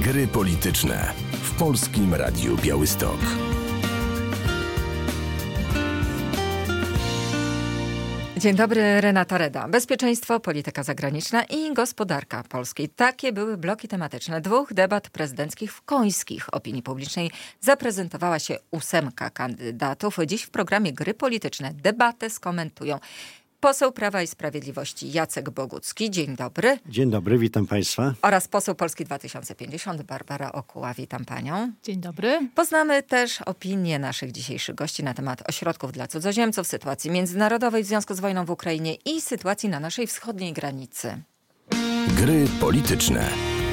Gry polityczne w Polskim Radiu Białystok. Dzień dobry, Renata Reda. Bezpieczeństwo, polityka zagraniczna i gospodarka polskiej. Takie były bloki tematyczne 2 debat prezydenckich w Końskich. Opinii publicznej zaprezentowała się 8 kandydatów. Dziś w programie Gry polityczne debatę skomentują poseł Prawa i Sprawiedliwości Jacek Bogucki. Dzień dobry. Dzień dobry, witam Państwa. Oraz poseł Polski 2050 Barbara Okuła. Witam Panią. Dzień dobry. Poznamy też opinie naszych dzisiejszych gości na temat ośrodków dla cudzoziemców, sytuacji międzynarodowej w związku z wojną w Ukrainie i sytuacji na naszej wschodniej granicy. Gry polityczne.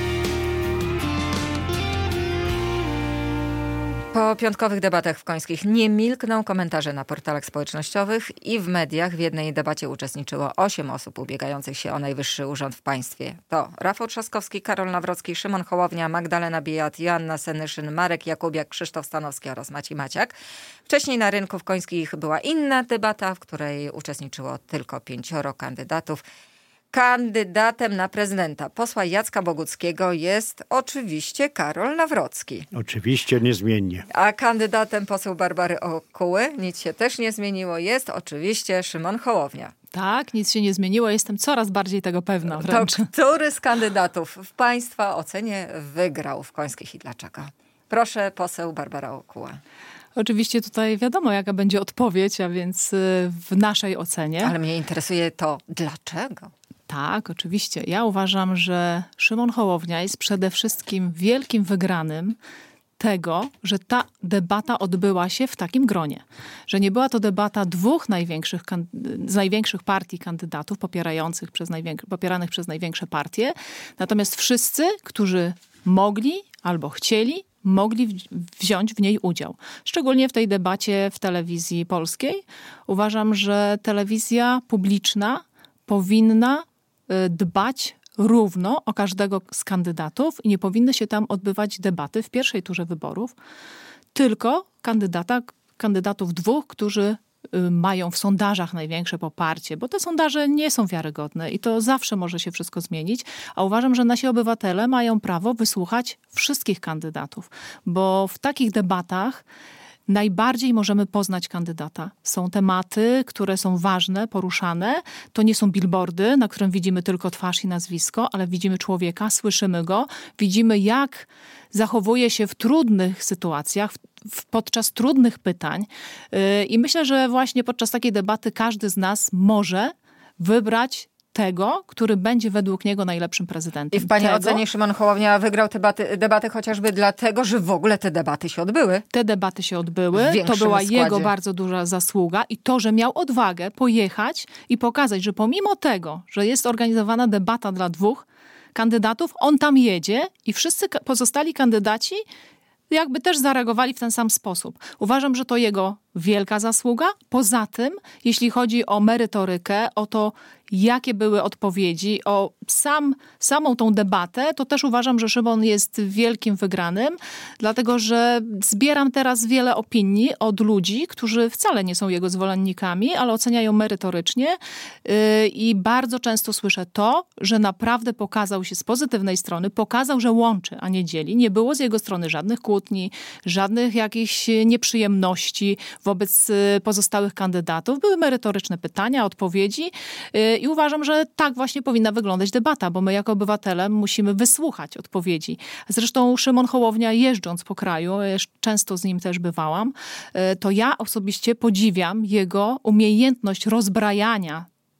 Po piątkowych debatach w Końskich nie milkną komentarze na portalach społecznościowych i w mediach. W jednej debacie uczestniczyło 8 osób ubiegających się o najwyższy urząd w państwie. To Rafał Trzaskowski, Karol Nawrocki, Szymon Hołownia, Magdalena Biejat, Joanna Senyszyn, Marek Jakubiak, Krzysztof Stanowski oraz Maciej Maciak. Wcześniej na rynku w Końskich była inna debata, w której uczestniczyło tylko 5 kandydatów. Kandydatem na prezydenta posła Jacka Boguckiego jest oczywiście Karol Nawrocki. Oczywiście, niezmiennie. A kandydatem poseł Barbary Okuły, nic się też nie zmieniło, jest oczywiście Szymon Hołownia. Tak, nic się nie zmieniło. Jestem coraz bardziej tego pewna wręcz. To który z kandydatów w Państwa ocenie wygrał w Końskich i dlaczego? Proszę, poseł Barbara Okuła. Oczywiście tutaj wiadomo, jaka będzie odpowiedź, a więc w naszej ocenie. Ale mnie interesuje to, dlaczego? Tak, oczywiście. Ja uważam, że Szymon Hołownia jest przede wszystkim wielkim wygranym tego, że ta debata odbyła się w takim gronie. Że nie była to debata 2 z największych partii kandydatów popieranych przez największe partie. Natomiast wszyscy, którzy mogli albo chcieli, mogli wziąć w niej udział. Szczególnie w tej debacie w telewizji polskiej. Uważam, że telewizja publiczna powinna dbać równo o każdego z kandydatów i nie powinny się tam odbywać debaty w pierwszej turze wyborów, tylko kandydatów 2, którzy mają w sondażach największe poparcie, bo te sondaże nie są wiarygodne i to zawsze może się wszystko zmienić, a uważam, że nasi obywatele mają prawo wysłuchać wszystkich kandydatów, bo w takich debatach najbardziej możemy poznać kandydata. Są tematy, które są ważne, poruszane. To nie są billboardy, na którym widzimy tylko twarz i nazwisko, ale widzimy człowieka, słyszymy go, widzimy jak zachowuje się w trudnych sytuacjach, podczas trudnych pytań. I myślę, że właśnie podczas takiej debaty każdy z nas może wybrać tego, który będzie według niego najlepszym prezydentem. I w Pani ocenie Szymon Hołownia wygrał debaty chociażby dlatego, że w ogóle te debaty się odbyły? Te debaty się odbyły. To była jego bardzo duża zasługa i to, że miał odwagę pojechać i pokazać, że pomimo tego, że jest organizowana debata dla 2 kandydatów, on tam jedzie i wszyscy pozostali kandydaci jakby też zareagowali w ten sam sposób. Uważam, że to jego wielka zasługa. Poza tym, jeśli chodzi o merytorykę, o to, jakie były odpowiedzi, o samą tą debatę, to też uważam, że Szymon jest wielkim wygranym, dlatego że zbieram teraz wiele opinii od ludzi, którzy wcale nie są jego zwolennikami, ale oceniają merytorycznie i bardzo często słyszę to, że naprawdę pokazał się z pozytywnej strony, pokazał, że łączy, a nie dzieli. Nie było z jego strony żadnych kłótni, żadnych jakichś nieprzyjemności wobec pozostałych kandydatów. Były merytoryczne pytania, odpowiedzi i uważam, że tak właśnie powinna wyglądać debata, bo my jako obywatele musimy wysłuchać odpowiedzi. Zresztą Szymon Hołownia, jeżdżąc po kraju, często z nim też bywałam, to ja osobiście podziwiam jego umiejętność rozbrajania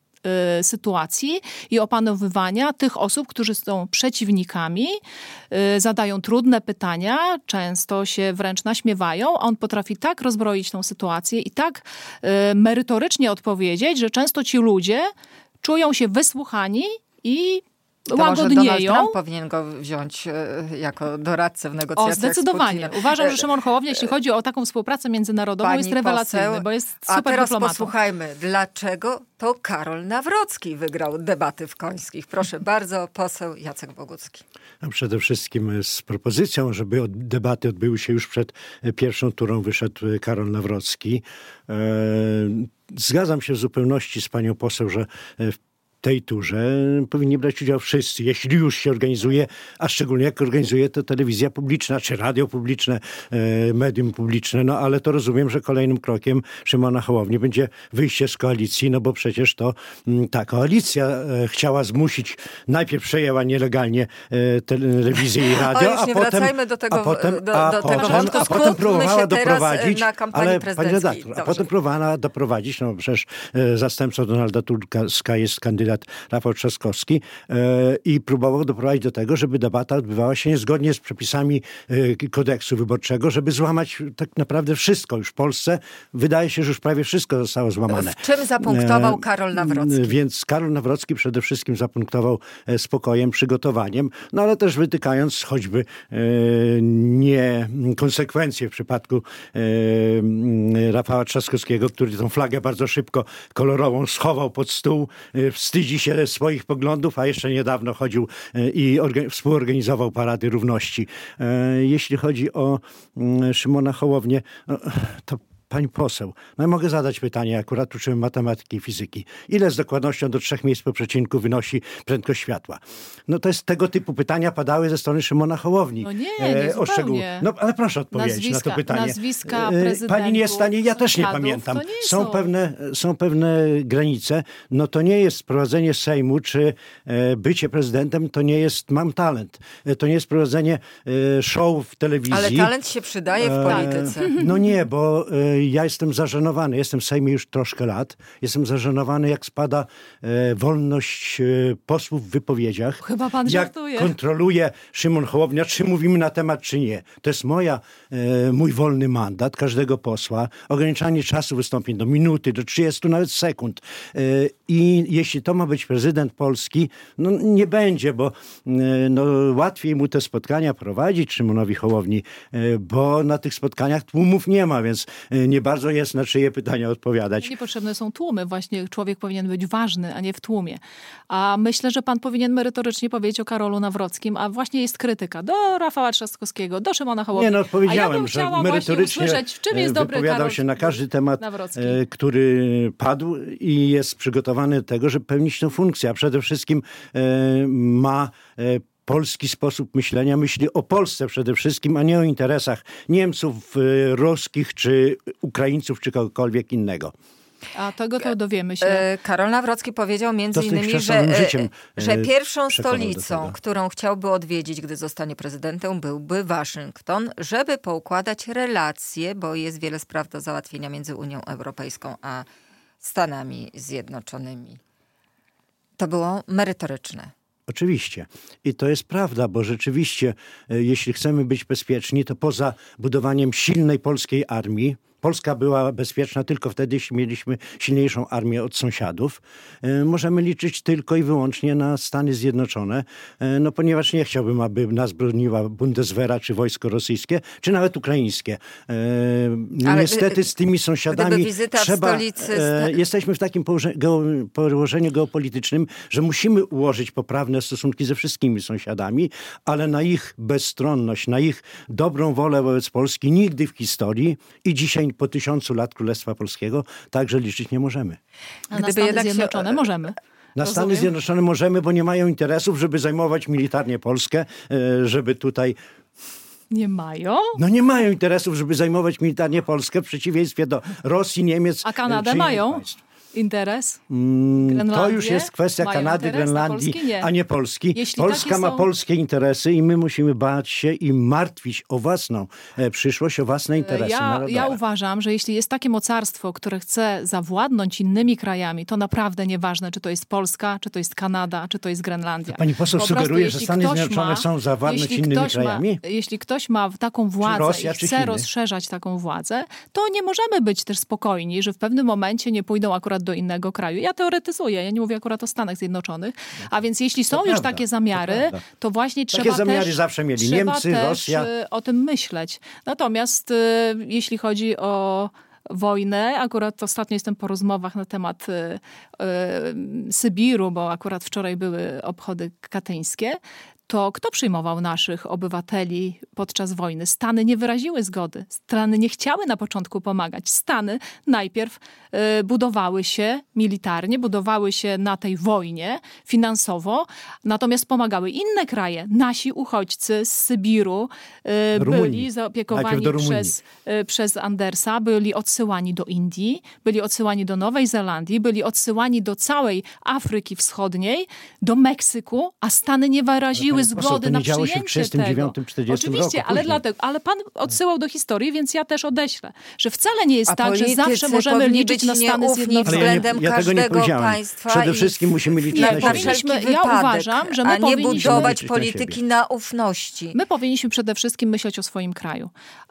sytuacji i opanowywania tych osób, którzy są przeciwnikami, zadają trudne pytania, często się wręcz naśmiewają, a on potrafi tak rozbroić tą sytuację i tak merytorycznie odpowiedzieć, że często ci ludzie czują się wysłuchani i łagodnieją. Może Donald Trump powinien go wziąć jako doradcę w negocjacjach. Zdecydowanie. Uważam, że Szymon Hołownia, jeśli chodzi o taką współpracę międzynarodową, jest rewelacyjny, bo jest super dyplomatą. A teraz posłuchajmy, dlaczego to Karol Nawrocki wygrał debaty w Końskich. Proszę bardzo, poseł Jacek Bogucki. Przede wszystkim z propozycją, żeby debaty odbyły się już przed pierwszą turą, wyszedł Karol Nawrocki. Zgadzam się w zupełności z panią poseł, że w tej turze powinni brać udział wszyscy, jeśli już się organizuje, a szczególnie jak organizuje to telewizja publiczna, czy radio publiczne, medium publiczne. No ale to rozumiem, że kolejnym krokiem Szymona Hołowni będzie wyjście z koalicji, no bo przecież to ta koalicja chciała zmusić, najpierw przejęła nielegalnie telewizję i radio, a potem próbowała doprowadzić, na kampanii prezydenckiej. A potem próbowała doprowadzić, no przecież zastępcą Donalda Tuska jest kandydat Rafał Trzaskowski i próbował doprowadzić do tego, żeby debata odbywała się niezgodnie z przepisami kodeksu wyborczego, żeby złamać tak naprawdę wszystko już w Polsce. Wydaje się, że już prawie wszystko zostało złamane. W czym zapunktował Karol Nawrocki? Więc Karol Nawrocki przede wszystkim zapunktował spokojem, przygotowaniem, no ale też wytykając choćby niekonsekwencje w przypadku Rafała Trzaskowskiego, który tą flagę bardzo szybko kolorową schował pod stół, wstydzi się swoich poglądów, a jeszcze niedawno chodził i współorganizował Parady Równości. Jeśli chodzi o Szymona Hołownię, to pani poseł, no ja mogę zadać pytanie, akurat uczyłem matematyki i fizyki. Ile z dokładnością do 3 miejsc po przecinku wynosi prędkość światła? No to jest tego typu pytania padały ze strony Szymona Hołowni. No nie zupełnie. No ale proszę odpowiedzieć na to pytanie. Nazwiska prezydentów, pani nie jest w stanie, ja też nie pamiętam. Są pewne granice. No to nie jest prowadzenie Sejmu, czy bycie prezydentem, to nie jest mam talent. To nie jest prowadzenie show w telewizji. Ale talent się przydaje w polityce. No nie, bo ja jestem zażenowany. Jestem w Sejmie już troszkę lat. Jestem zażenowany, jak spada wolność posłów w wypowiedziach. Chyba pan żartuje. Jak kontroluje Szymon Hołownia, czy mówimy na temat, czy nie. To jest mój wolny mandat każdego posła. Ograniczanie czasu wystąpień do minuty, do 30 nawet sekund. I jeśli to ma być prezydent Polski, no nie będzie, bo łatwiej mu te spotkania prowadzić Szymonowi Hołowni, bo na tych spotkaniach tłumów nie ma, więc nie bardzo jest na czyje pytania odpowiadać. Niepotrzebne są tłumy. Właśnie człowiek powinien być ważny, a nie w tłumie. A myślę, że pan powinien merytorycznie powiedzieć o Karolu Nawrockim, a właśnie jest krytyka do Rafała Trzaskowskiego, do Szymona Hołowni. Nie, no odpowiedziałem, że merytorycznie usłyszeć, w czym jest dobry wypowiadał się na każdy temat, który padł i jest przygotowany do tego, żeby pełnić tę funkcję, a przede wszystkim ma polski sposób myślenia, myśli o Polsce przede wszystkim, a nie o interesach Niemców, ruskich, czy Ukraińców, czy kogokolwiek innego. A tego to dowiemy się. Karol Nawrocki powiedział między innymi, że pierwszą stolicą, którą chciałby odwiedzić, gdy zostanie prezydentem, byłby Waszyngton, żeby poukładać relacje, bo jest wiele spraw do załatwienia między Unią Europejską a Stanami Zjednoczonymi. To było merytoryczne. Oczywiście. I to jest prawda, bo rzeczywiście, jeśli chcemy być bezpieczni, to poza budowaniem silnej polskiej armii, Polska była bezpieczna tylko wtedy, jeśli mieliśmy silniejszą armię od sąsiadów. Możemy liczyć tylko i wyłącznie na Stany Zjednoczone, no ponieważ nie chciałbym, aby nas broniła Bundeswehra, czy wojsko rosyjskie, czy nawet ukraińskie. Ale niestety z tymi sąsiadami jesteśmy w takim położeniu geopolitycznym, że musimy ułożyć poprawne stosunki ze wszystkimi sąsiadami, ale na ich bezstronność, na ich dobrą wolę wobec Polski nigdy w historii i dzisiaj po 1000 lat Królestwa Polskiego także liczyć nie możemy. A na Stany Zjednoczone możemy. Na Stany Zjednoczone możemy, bo nie mają interesów, żeby zajmować militarnie Polskę, żeby tutaj... Nie mają? No nie mają interesów, żeby zajmować militarnie Polskę, w przeciwieństwie do Rosji, Niemiec. A Kanadę mają? Państw. Interes? To już jest kwestia Kanady, Grenlandii, a nie Polski. Polska ma polskie interesy i my musimy bać się i martwić o własną przyszłość, o własne interesy narodowe. Ja uważam, że jeśli jest takie mocarstwo, które chce zawładnąć innymi krajami, to naprawdę nieważne, czy to jest Polska, czy to jest Kanada, czy to jest Grenlandia. Pani poseł sugeruje, że Stany Zjednoczone są zawładnąć innymi krajami? Jeśli ktoś ma taką władzę Rosja, i chce rozszerzać taką władzę, to nie możemy być też spokojni, że w pewnym momencie nie pójdą akurat do innego kraju. Ja teoretyzuję, ja nie mówię akurat o Stanach Zjednoczonych. A więc jeśli są już takie zamiary, to właśnie trzeba takie zamiary zawsze mieli Niemcy, Rosja. O tym myśleć. Natomiast jeśli chodzi o wojnę, akurat ostatnio jestem po rozmowach na temat Sybiru, bo akurat wczoraj były obchody katyńskie, to kto przyjmował naszych obywateli podczas wojny? Stany nie wyraziły zgody. Stany nie chciały na początku pomagać. Stany najpierw budowały się militarnie, budowały się na tej wojnie finansowo, natomiast pomagały inne kraje. Nasi uchodźcy z Sybiru byli zaopiekowani przez Andersa, byli odsyłani do Indii, byli odsyłani do Nowej Zelandii, byli odsyłani do całej Afryki Wschodniej, do Meksyku, a Stany nie wyraziły zgody na przyjęcie tego. Oczywiście, ale pan odsyłał do historii, więc ja też odeślę, że wcale nie jest tak, że zawsze możemy liczyć na Stany Zjednoczone. Względem ja tego nie powiedziałem. Państwa. Przede wszystkim musimy liczyć na siebie. Ja uważam, że my nie budować polityki na ufności. My powinniśmy przede wszystkim myśleć o swoim kraju.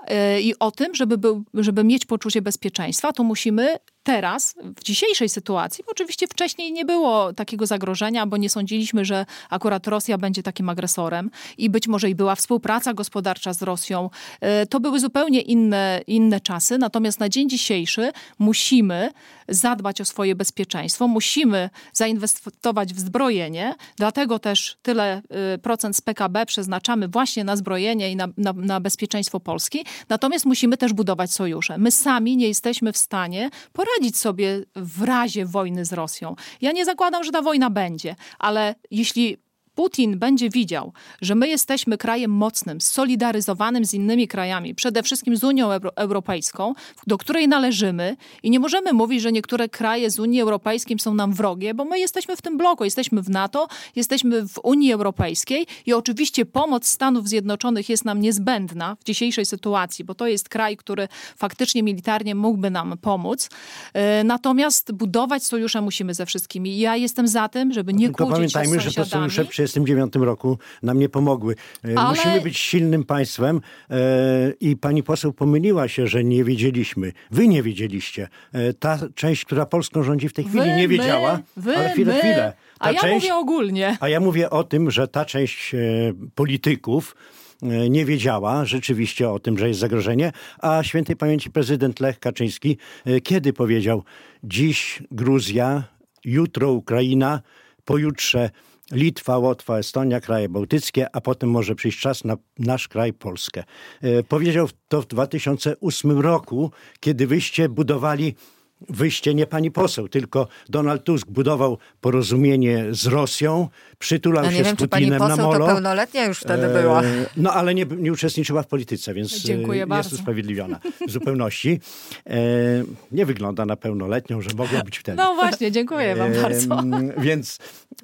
I o tym, żeby mieć poczucie bezpieczeństwa, to musimy teraz, w dzisiejszej sytuacji, bo oczywiście wcześniej nie było takiego zagrożenia, bo nie sądziliśmy, że akurat Rosja będzie takim agresorem i być może i była współpraca gospodarcza z Rosją. To były zupełnie inne czasy, natomiast na dzień dzisiejszy musimy zadbać o swoje bezpieczeństwo, musimy zainwestować w zbrojenie, dlatego też tyle procent z PKB przeznaczamy właśnie na zbrojenie i na bezpieczeństwo Polski, natomiast musimy też budować sojusze. My sami nie jesteśmy w stanie poradzić sobie w razie wojny z Rosją. Ja nie zakładam, że ta wojna będzie, ale jeśli Putin będzie widział, że my jesteśmy krajem mocnym, solidaryzowanym z innymi krajami, przede wszystkim z Unią Europejską, do której należymy i nie możemy mówić, że niektóre kraje z Unii Europejskiej są nam wrogie, bo my jesteśmy w tym bloku, jesteśmy w NATO, jesteśmy w Unii Europejskiej i oczywiście pomoc Stanów Zjednoczonych jest nam niezbędna w dzisiejszej sytuacji, bo to jest kraj, który faktycznie militarnie mógłby nam pomóc. Natomiast budować sojusze musimy ze wszystkimi. Ja jestem za tym, żeby nie kłócić się z sąsiadami. Że to sojusze w 1939 roku nam nie pomogły. Musimy być silnym państwem i pani poseł pomyliła się, że nie wiedzieliśmy. Wy nie wiedzieliście. Ta część, która Polską rządzi w tej chwili, nie wiedziała. Ale chwilę. Mówię ogólnie. A ja mówię o tym, że ta część polityków nie wiedziała rzeczywiście o tym, że jest zagrożenie, a świętej pamięci prezydent Lech Kaczyński kiedy powiedział: dziś Gruzja, jutro Ukraina, pojutrze Litwa, Łotwa, Estonia, kraje bałtyckie, a potem może przyjść czas na nasz kraj, Polskę. Powiedział to w 2008 roku, kiedy wyście, nie pani poseł, tylko Donald Tusk budował porozumienie z Rosją, przytulał się z Putinem na molo. Nie wiem, czy pani poseł to pełnoletnia już wtedy była. No, ale nie uczestniczyła w polityce, więc jest usprawiedliwiona w zupełności. Nie wygląda na pełnoletnią, że mogła być wtedy. No właśnie, dziękuję wam bardzo. Więc...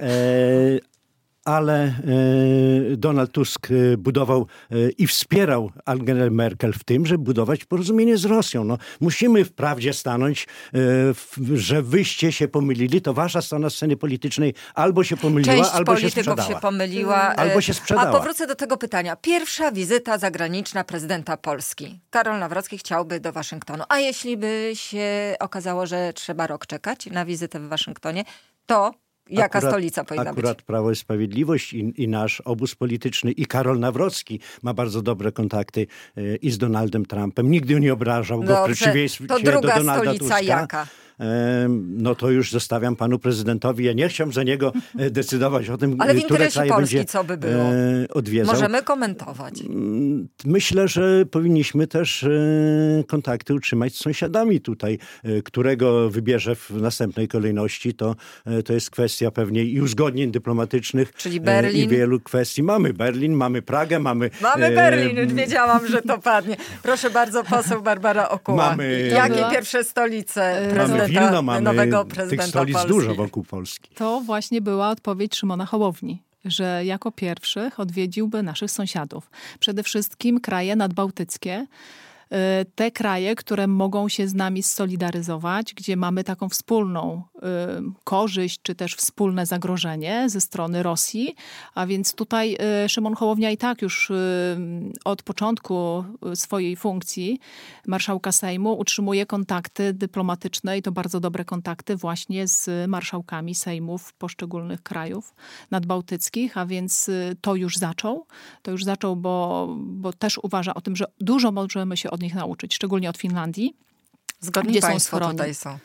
ale Donald Tusk budował i wspierał Angelę Merkel w tym, żeby budować porozumienie z Rosją. No, musimy wprawdzie stanąć, że wyście się pomylili, to wasza strona sceny politycznej albo się pomyliła, albo się sprzedała. Część polityków się pomyliła. Albo się sprzedała. A powrócę do tego pytania. Pierwsza wizyta zagraniczna prezydenta Polski. Karol Nawrocki chciałby do Waszyngtonu. A jeśli by się okazało, że trzeba rok czekać na wizytę w Waszyngtonie, to jaka stolica powinna być? Akurat Prawo i Sprawiedliwość i nasz obóz polityczny i Karol Nawrocki ma bardzo dobre kontakty i z Donaldem Trumpem. Nigdy nie obrażał go w przeciwieństwie do Donalda Tuska. To druga stolica jaka? No to już zostawiam panu prezydentowi. Ja nie chciałem za niego decydować o tym, ale w które kraje Polski, będzie co by było? Odwiedzał. Możemy komentować. Myślę, że powinniśmy też kontakty utrzymać z sąsiadami tutaj. Którego wybierze w następnej kolejności, to jest kwestia pewnie i uzgodnień dyplomatycznych. Czyli Berlin. I wielu kwestii. Mamy Berlin, mamy Pragę, mamy Berlin, wiedziałam, że to padnie. Proszę bardzo, poseł Barbara Okuła. Jakie pierwsze stolice prezydenta? Nowego prezydenta tych stolic Polski. Dużo wokół Polski. To właśnie była odpowiedź Szymona Hołowni, że jako pierwszych odwiedziłby naszych sąsiadów. Przede wszystkim kraje nadbałtyckie, te kraje, które mogą się z nami solidaryzować, gdzie mamy taką wspólną korzyść, czy też wspólne zagrożenie ze strony Rosji. A więc tutaj Szymon Hołownia i tak już od początku swojej funkcji marszałka Sejmu utrzymuje kontakty dyplomatyczne i to bardzo dobre kontakty właśnie z marszałkami sejmów poszczególnych krajów nadbałtyckich, a więc to już zaczął. To już zaczął, bo też uważa o tym, że dużo możemy się od nich nauczyć, szczególnie od Finlandii. Zgodni gdzie państwo są tutaj są.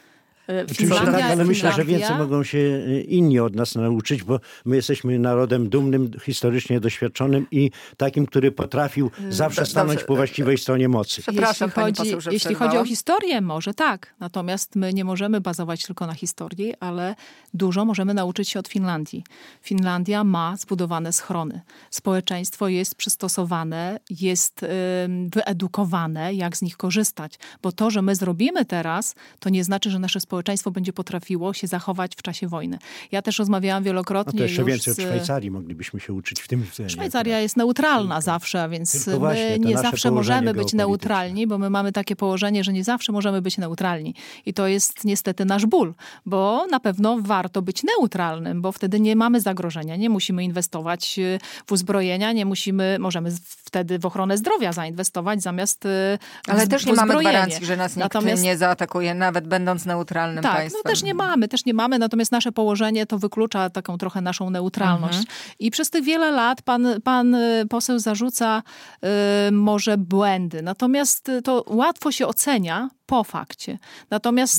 Oczywiście tak, ale myślę, że więcej mogą się inni od nas nauczyć, bo my jesteśmy narodem dumnym, historycznie doświadczonym i takim, który potrafił zawsze stanąć po właściwej stronie mocy. Przepraszam, pani poseł, że jeśli chodzi o historię, może tak. Natomiast my nie możemy bazować tylko na historii, ale dużo możemy nauczyć się od Finlandii. Finlandia ma zbudowane schrony. Społeczeństwo jest przystosowane, jest wyedukowane, jak z nich korzystać. Bo to, że my zrobimy teraz, to nie znaczy, że nasze społeczeństwo będzie potrafiło się zachować w czasie wojny. Ja też rozmawiałam wielokrotnie to jeszcze więcej od Szwajcarii moglibyśmy się uczyć w tym względzie. Szwajcaria jest neutralna zawsze, więc my nie zawsze możemy być neutralni, bo my mamy takie położenie, że nie zawsze możemy być neutralni. I to jest niestety nasz ból, bo na pewno warto być neutralnym, bo wtedy nie mamy zagrożenia, nie musimy inwestować w uzbrojenia, możemy wtedy w ochronę zdrowia zainwestować zamiast ale też nie mamy gwarancji, że nas nikt nie zaatakuje, nawet będąc neutralnym państwem. Tak, też nie mamy, natomiast nasze położenie to wyklucza taką trochę naszą neutralność. I przez tych wiele lat pan poseł zarzuca może błędy, natomiast to łatwo się ocenia po fakcie. Natomiast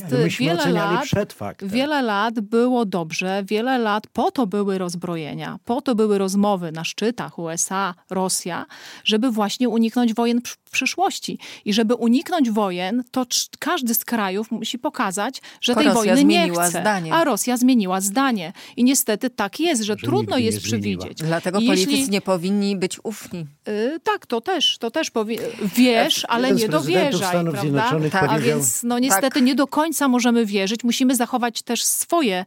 wiele lat było dobrze, wiele lat po to były rozbrojenia, po to były rozmowy na szczytach USA, Rosja, żeby właśnie uniknąć wojen w przyszłości. I żeby uniknąć wojen, to każdy z krajów musi pokazać, że tej wojny nie chce. Zdanie. A Rosja zmieniła zdanie. I niestety tak jest, że trudno jest przewidzieć. Dlatego politycy nie powinni być ufni. Tak, to też wiesz, ale nie dowierzaj. Stanów Zjednoczonych powiedział... A więc niestety nie do końca możemy wierzyć. Musimy zachować też swoje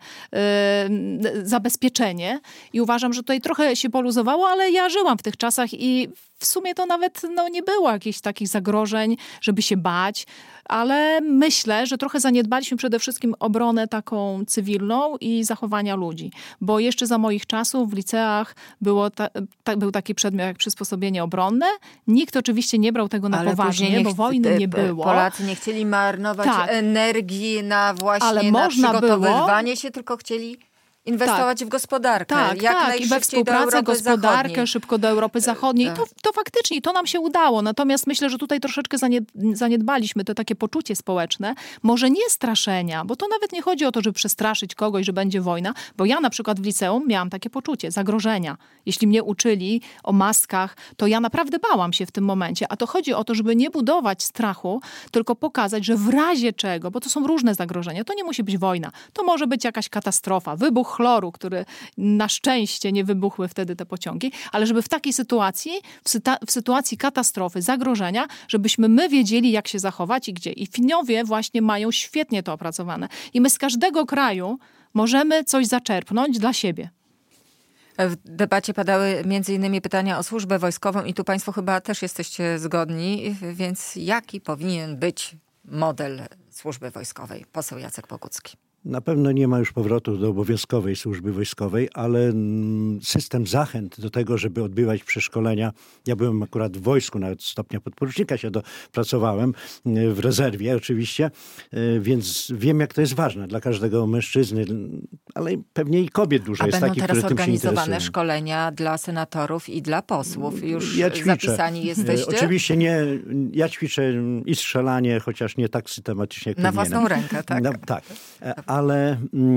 zabezpieczenie. I uważam, że tutaj trochę się poluzowało, ale ja żyłam w tych czasach i w sumie to nawet nie było jakichś takich zagrożeń, żeby się bać, ale myślę, że trochę zaniedbaliśmy przede wszystkim obronę taką cywilną i zachowania ludzi. Bo jeszcze za moich czasów w liceach był taki przedmiot jak przysposobienie obronne. Nikt oczywiście nie brał tego na poważnie, bo wojny nie było. Polacy nie chcieli marnować energii na właśnie na przygotowywanie się, tylko chcieli inwestować w gospodarkę. I we współpracę, gospodarkę, szybko do Europy Zachodniej. To faktycznie, to nam się udało. Natomiast myślę, że tutaj troszeczkę zaniedbaliśmy to takie poczucie społeczne. Może nie straszenia, bo to nawet nie chodzi o to, żeby przestraszyć kogoś, że będzie wojna, bo ja na przykład w liceum miałam takie poczucie zagrożenia. Jeśli mnie uczyli o maskach, to ja naprawdę bałam się w tym momencie. A to chodzi o to, żeby nie budować strachu, tylko pokazać, że w razie czego, bo to są różne zagrożenia, to nie musi być wojna. To może być jakaś katastrofa, wybuch chloru, który na szczęście nie wybuchły wtedy te pociągi, ale żeby w takiej sytuacji, w sytuacji katastrofy, zagrożenia, żebyśmy my wiedzieli, jak się zachować i gdzie. I Finowie właśnie mają świetnie to opracowane. I my z każdego kraju możemy coś zaczerpnąć dla siebie. W debacie padały m.in. pytania o służbę wojskową i tu państwo chyba też jesteście zgodni, więc jaki powinien być model służby wojskowej? Poseł Jacek Bogucki. Na pewno nie ma już powrotu do obowiązkowej służby wojskowej, ale system zachęt do tego, żeby odbywać przeszkolenia. Ja byłem akurat w wojsku, nawet stopnia podporucznika się dopracowałem, w rezerwie oczywiście, więc wiem, jak to jest ważne dla każdego mężczyzny, ale pewnie i kobiet dużo jest takich, które tym się interesują. A będą teraz organizowane szkolenia dla senatorów i dla posłów? Już zapisani jesteście? Oczywiście nie. Ja ćwiczę i strzelanie, chociaż nie tak systematycznie jak na własną rękę, tak? Tak. Ale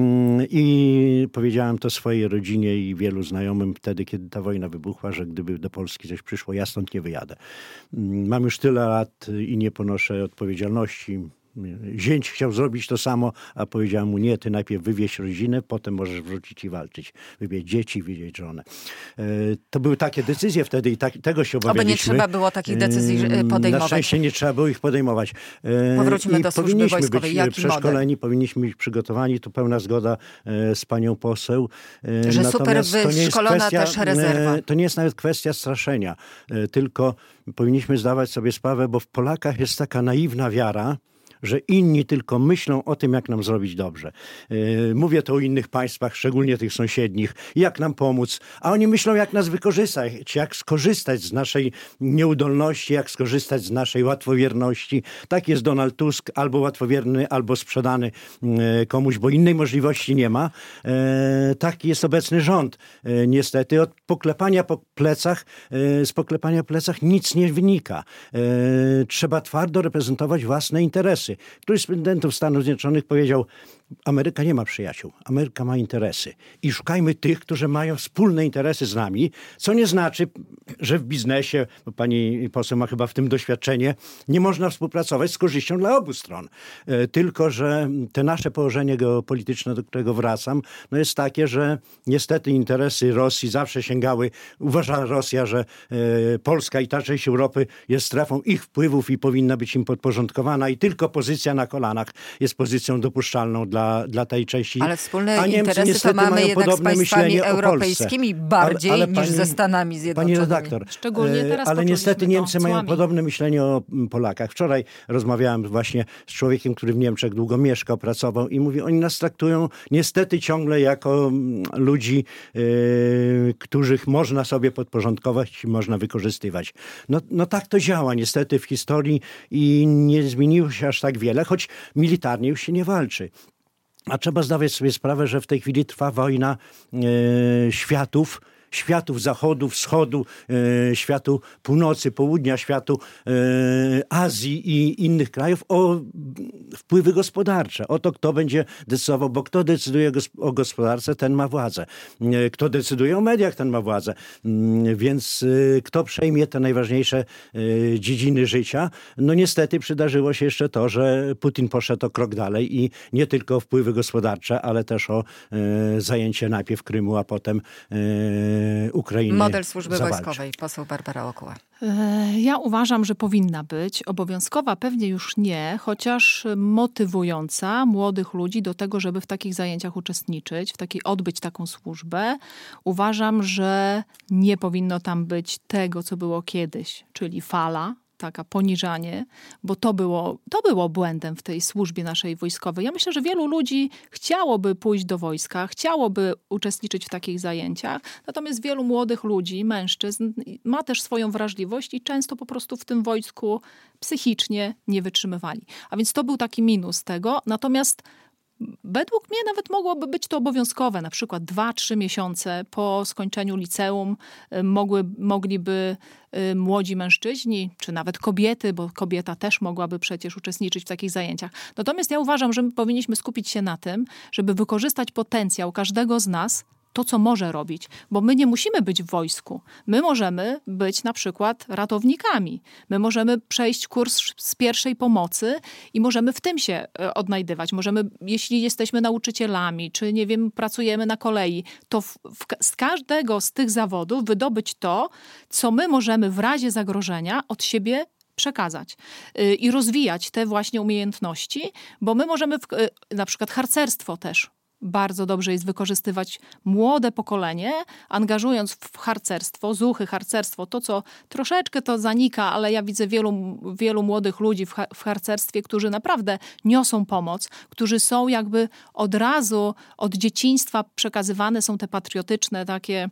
i powiedziałem to swojej rodzinie i wielu znajomym wtedy, kiedy ta wojna wybuchła, że gdyby do Polski coś przyszło, ja stąd nie wyjadę. Mam już tyle lat i nie ponoszę odpowiedzialności. Zięć chciał zrobić to samo, a powiedziałem mu: nie, ty najpierw wywieź rodzinę, potem możesz wrócić i walczyć. Wywieźć dzieci, wywieźć żonę. To były takie decyzje wtedy i tego się obawialiśmy. Oby nie trzeba było takich decyzji podejmować. Na szczęście nie trzeba było ich podejmować. Powróćmy do służby wojskowej. Być przeszkoleni, powinniśmy być przygotowani. Tu pełna zgoda z panią poseł. Że super wyszkolona też rezerwa. To nie jest nawet kwestia straszenia, tylko powinniśmy zdawać sobie sprawę, bo w Polakach jest taka naiwna wiara, że inni tylko myślą o tym, jak nam zrobić dobrze. Mówię to o innych państwach, szczególnie tych sąsiednich, jak nam pomóc, a oni myślą, jak nas wykorzystać, jak skorzystać z naszej nieudolności, jak skorzystać z naszej łatwowierności. Tak jest Donald Tusk, albo łatwowierny, albo sprzedany komuś, bo innej możliwości nie ma. Taki jest obecny rząd. Niestety od poklepania po plecach, z poklepania po plecach nic nie wynika. Trzeba twardo reprezentować własne interesy. Któryś z prezydentów Stanów Zjednoczonych powiedział: Ameryka nie ma przyjaciół. Ameryka ma interesy. I szukajmy tych, którzy mają wspólne interesy z nami, co nie znaczy, że w biznesie, bo pani poseł ma chyba w tym doświadczenie, nie można współpracować z korzyścią dla obu stron. Tylko że te nasze położenie geopolityczne, do którego wracam, no jest takie, że niestety interesy Rosji zawsze sięgały, uważa Rosja, że Polska i ta część Europy jest strefą ich wpływów i powinna być im podporządkowana i tylko pozycja na kolanach jest pozycją dopuszczalną dla tej części. Ale wspólne interesy to mamy jednak z państwami europejskimi bardziej niż ze Stanami Zjednoczonymi. Pani redaktor, szczególnie teraz ale niestety Niemcy mają podobne myślenie o Polakach. Wczoraj rozmawiałem właśnie z człowiekiem, który w Niemczech długo mieszkał, pracował i mówi, oni nas traktują niestety ciągle jako ludzi, których można sobie podporządkować i można wykorzystywać. No tak to działa niestety w historii i nie zmieniło się aż tak wiele, choć militarnie już się nie walczy. A trzeba zdawać sobie sprawę, że w tej chwili trwa wojna światów zachodu, wschodu, światu północy, południa, światu Azji i innych krajów o wpływy gospodarcze. O to, kto będzie decydował, bo kto decyduje o gospodarce, ten ma władzę. Kto decyduje o mediach, ten ma władzę. Więc kto przejmie te najważniejsze dziedziny życia? No niestety przydarzyło się jeszcze to, że Putin poszedł o krok dalej i nie tylko o wpływy gospodarcze, ale też o zajęcie najpierw Krymu, a potem Ukrainy. Model służby wojskowej. Poseł Barbara Okuła. Ja uważam, że powinna być obowiązkowa, pewnie już nie, chociaż motywująca młodych ludzi do tego, żeby w takich zajęciach uczestniczyć, odbyć taką służbę. Uważam, że nie powinno tam być tego, co było kiedyś, czyli fala, taka poniżanie, bo to było błędem w tej służbie naszej wojskowej. Ja myślę, że wielu ludzi chciałoby pójść do wojska, chciałoby uczestniczyć w takich zajęciach, natomiast wielu młodych ludzi, mężczyzn ma też swoją wrażliwość i często po prostu w tym wojsku psychicznie nie wytrzymywali. A więc to był taki minus tego. Natomiast według mnie nawet mogłoby być to obowiązkowe, na przykład 2-3 miesiące po skończeniu liceum mogliby młodzi mężczyźni, czy nawet kobiety, bo kobieta też mogłaby przecież uczestniczyć w takich zajęciach. Natomiast ja uważam, że my powinniśmy skupić się na tym, żeby wykorzystać potencjał każdego z nas, to, co może robić, bo my nie musimy być w wojsku. My możemy być na przykład ratownikami. My możemy przejść kurs z pierwszej pomocy i możemy w tym się odnajdywać. Możemy, jeśli jesteśmy nauczycielami, czy nie wiem, pracujemy na kolei, to z każdego z tych zawodów wydobyć to, co my możemy w razie zagrożenia od siebie przekazać i rozwijać te właśnie umiejętności, bo my możemy, na przykład harcerstwo też, bardzo dobrze jest wykorzystywać młode pokolenie, angażując w harcerstwo, zuchy, harcerstwo, to co troszeczkę to zanika, ale ja widzę wielu młodych ludzi w harcerstwie, którzy naprawdę niosą pomoc, którzy są jakby od razu, od dzieciństwa przekazywane są te patriotyczne takie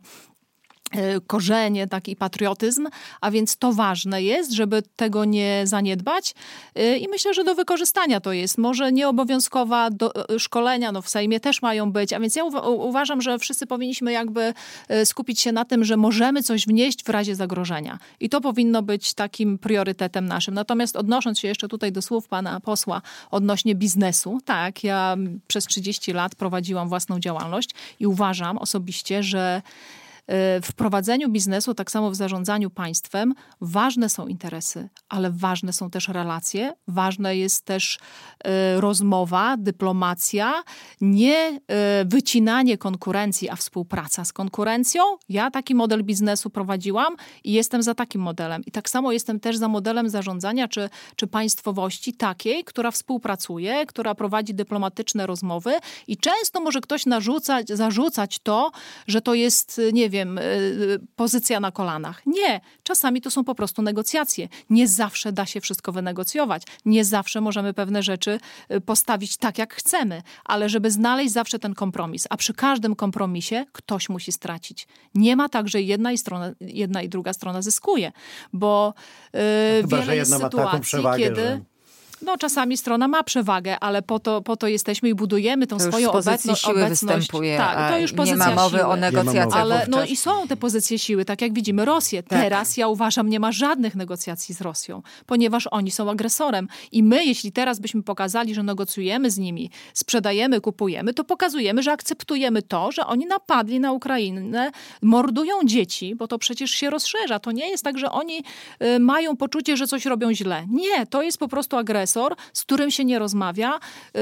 korzenie, taki patriotyzm, a więc to ważne jest, żeby tego nie zaniedbać i myślę, że do wykorzystania to jest. Może nieobowiązkowa szkolenia, w Sejmie też mają być, a więc ja uważam, że wszyscy powinniśmy jakby skupić się na tym, że możemy coś wnieść w razie zagrożenia i to powinno być takim priorytetem naszym. Natomiast odnosząc się jeszcze tutaj do słów pana posła odnośnie biznesu, tak, ja przez 30 lat prowadziłam własną działalność i uważam osobiście, że w prowadzeniu biznesu, tak samo w zarządzaniu państwem, ważne są interesy, ale ważne są też relacje, ważna jest też rozmowa, dyplomacja, nie wycinanie konkurencji, a współpraca z konkurencją. Ja taki model biznesu prowadziłam i jestem za takim modelem. I tak samo jestem też za modelem zarządzania czy państwowości takiej, która współpracuje, która prowadzi dyplomatyczne rozmowy i często może ktoś zarzucać to, że to jest, nie wiem, pozycja na kolanach. Nie. Czasami to są po prostu negocjacje. Nie zawsze da się wszystko wynegocjować. Nie zawsze możemy pewne rzeczy postawić tak, jak chcemy. Ale żeby znaleźć zawsze ten kompromis. A przy każdym kompromisie ktoś musi stracić. Nie ma tak, że jedna i druga strona zyskuje. Bo chyba, wiele jest sytuacji, kiedy... No czasami strona ma przewagę, ale po to jesteśmy i budujemy tą swoją obecność. Występuje, tak, to już pozycja nie ma mowy siły. o negocjacjach. Ale no i są te pozycje siły, tak jak widzimy Rosję. Tak. Teraz ja uważam, nie ma żadnych negocjacji z Rosją, ponieważ oni są agresorem. I my, jeśli teraz byśmy pokazali, że negocjujemy z nimi, sprzedajemy, kupujemy, to pokazujemy, że akceptujemy to, że oni napadli na Ukrainę, mordują dzieci, bo to przecież się rozszerza. To nie jest tak, że oni mają poczucie, że coś robią źle. Nie, to jest po prostu agresor, z którym się nie rozmawia.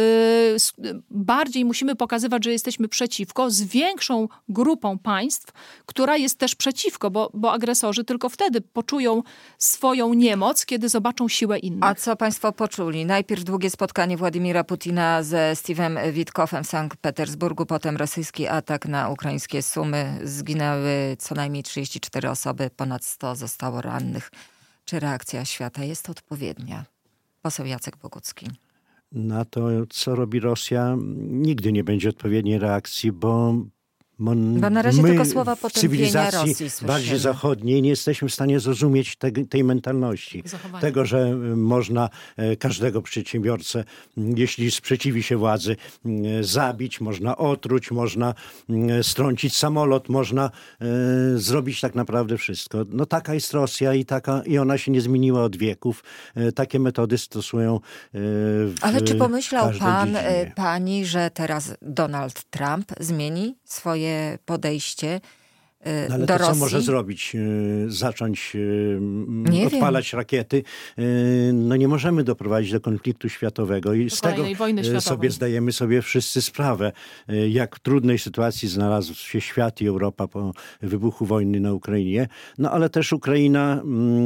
Bardziej musimy pokazywać, że jesteśmy przeciwko, z większą grupą państw, która jest też przeciwko, bo agresorzy tylko wtedy poczują swoją niemoc, kiedy zobaczą siłę innych. A co państwo poczuli? Najpierw długie spotkanie Władimira Putina ze Steve'em Witkofem w Sankt Petersburgu, potem rosyjski atak na ukraińskie Sumy. Zginęły co najmniej 34 osoby, ponad 100 zostało rannych. Czy reakcja świata jest odpowiednia? Poseł Jacek Bogucki. Na to, co robi Rosja, nigdy nie będzie odpowiedniej reakcji, bo na razie my tylko słowa w potępienia cywilizacji Rosji słyszymy. bardziej zachodniej nie jesteśmy w stanie zrozumieć tej mentalności. Tego, że można każdego przedsiębiorcę, jeśli sprzeciwi się władzy, zabić, można otruć, można strącić samolot, można zrobić tak naprawdę wszystko. No taka jest Rosja i ona się nie zmieniła od wieków. Takie metody stosują Ale czy pomyślał dziedzinie. pani, że teraz Donald Trump zmieni swoje podejście ale do to Rosji? co może zrobić? Zacząć odpalać rakiety? No nie możemy doprowadzić do konfliktu światowego i z tego zdajemy sobie wszyscy sprawę, jak w trudnej sytuacji znalazł się świat i Europa po wybuchu wojny na Ukrainie. No ale też Ukraina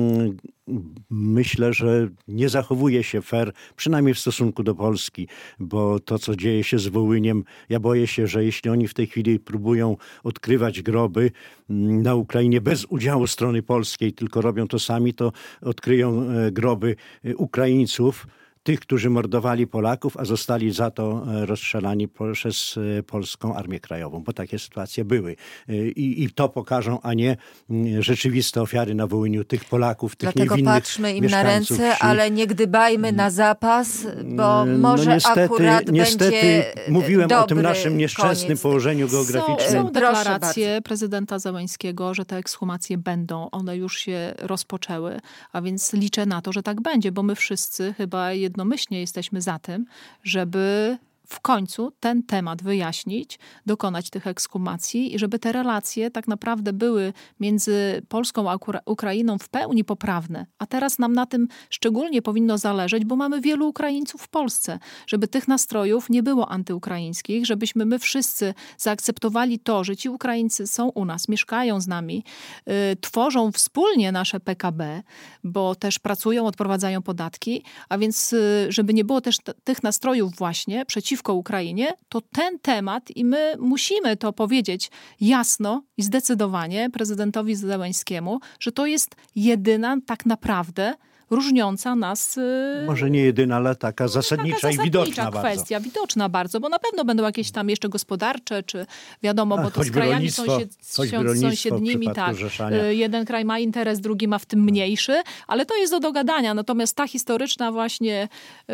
myślę, że nie zachowuje się fair, przynajmniej w stosunku do Polski, bo to, co dzieje się z Wołyniem, ja boję się, że jeśli oni w tej chwili próbują odkrywać groby na Ukrainie bez udziału strony polskiej, tylko robią to sami, to odkryją groby Ukraińców, tych, którzy mordowali Polaków, a zostali za to rozstrzelani przez Polską Armię Krajową, bo takie sytuacje były. I to pokażą, a nie rzeczywiste ofiary na Wołyniu tych Polaków, tych niewinnych Dlatego patrzmy im na ręce, wsi. ale nie gdybajmy na zapas, bo może akurat będzie mówiłem dobry o tym naszym nieszczęsnym położeniu geograficznym. Są deklaracje prezydenta Zełenskiego, że te ekshumacje będą. One już się rozpoczęły, a więc liczę na to, że tak będzie, bo my wszyscy chyba jednomyślnie jesteśmy za tym, żeby w końcu ten temat wyjaśnić, dokonać tych ekshumacji i żeby te relacje tak naprawdę były między Polską a Ukrainą w pełni poprawne. A teraz nam na tym szczególnie powinno zależeć, bo mamy wielu Ukraińców w Polsce. Żeby tych nastrojów nie było antyukraińskich, żebyśmy my wszyscy zaakceptowali to, że ci Ukraińcy są u nas, mieszkają z nami, tworzą wspólnie nasze PKB, bo też pracują, odprowadzają podatki, a więc żeby nie było też tych nastrojów właśnie przeciwko Ukrainie, to ten temat i my musimy to powiedzieć jasno i zdecydowanie prezydentowi Zełenskiemu, że to jest jedyna tak naprawdę różniąca nas... Może nie jedyna, ale taka zasadnicza i widoczna kwestia, bardzo. Widoczna bardzo, bo na pewno będą jakieś tam jeszcze gospodarcze, czy wiadomo, bo to z krajami sąsiednimi, tak. Jeden kraj ma interes, drugi ma w tym mniejszy, ale to jest do dogadania. Natomiast ta historyczna właśnie